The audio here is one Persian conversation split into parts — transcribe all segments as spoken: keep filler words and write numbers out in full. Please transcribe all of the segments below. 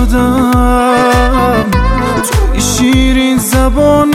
خودم، توی شیرین زبان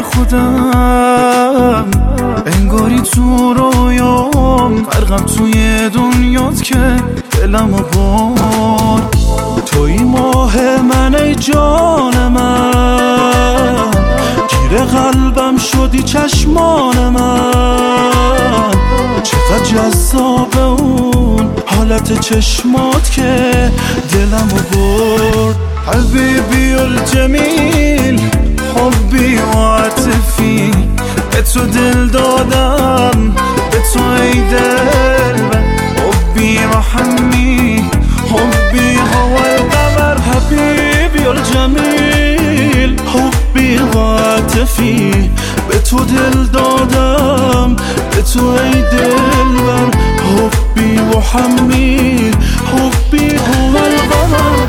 خودم، انگاری تو رویام غرقم توی دنیات که دلمو برد. توی ماه من ای جان من، گیر قلبم شدی چشمان من، چقدر جذاب اون حالت چشمات که دلمو برد. حبیبی الجمیل، حبی و عاطفی، به تو دل دادم، به تو ای دلبر، حبی محمی، حبی هو القمر. حبیبی الجمیل، حبی و عاطفی، به تو دل دادم، به تو ای دلبر، حبی محمی، حبی هو القمر.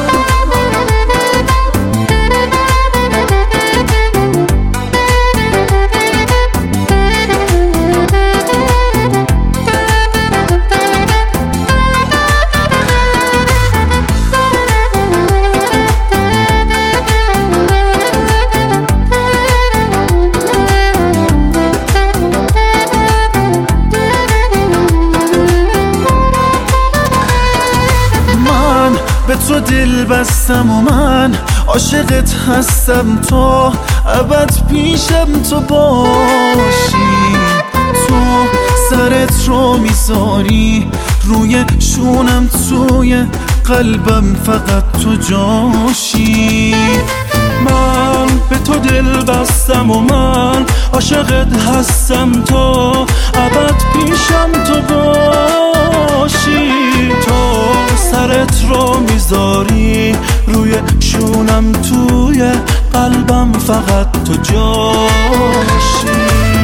به تو دل بستم و من عاشقت هستم، تا ابد پیشم تو باشی. تو سرت رو میذاری روی شونم، توی قلبم فقط تو جاشی. من به تو دل بستم و من عاشقت هستم، تا ابد پیشم تو باشی. تو سرت رو میذاری روی شونم، توی قلبم فقط تو جاشی.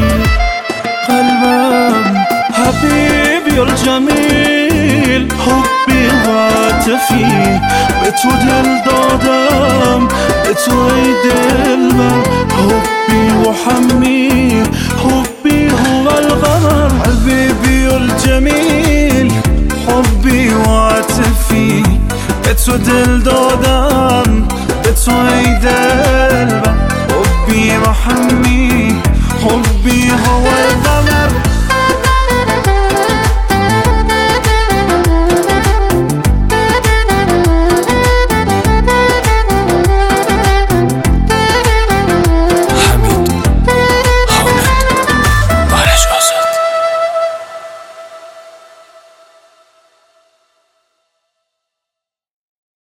قلبم حبیبی الجمیل، حبی و عاطفی، به تو دل دادم، به تو ای دلبر، حبی محمی، حبی هو القمر. حبیبی الجمیل، حبی و عاطفی، به تو دل دادم، به تو ای دلبر، حبی محمی، حبی